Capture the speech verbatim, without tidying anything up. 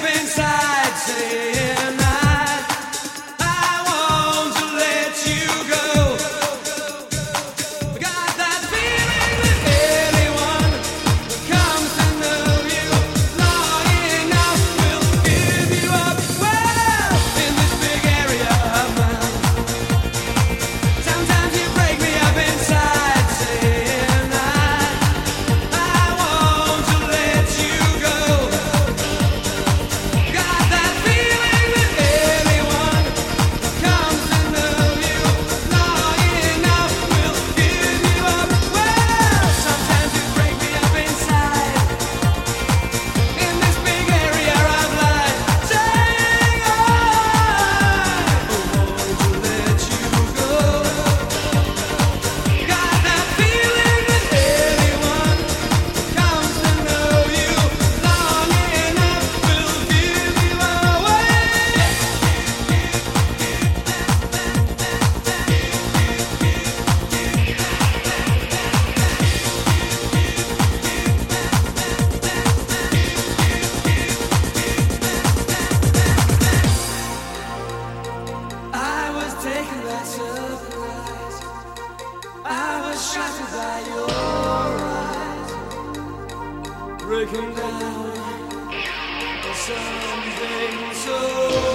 inside saying I, I want to let you go. Got that feeling that anyone who comes to know you long enough will give you up. Well, in this big area of mine, sometimes you break me up inside saying I, I want to let you go. Got that feeling that anyone who comes to know you long enough will give you up. Well, sometimes you break me up inside in this big area of life, saying I want to let you go. Got that feeling that anyone who comes to know you long enough will give you away. I was taken by surprise. I was shocked by your eyes, breaking down something so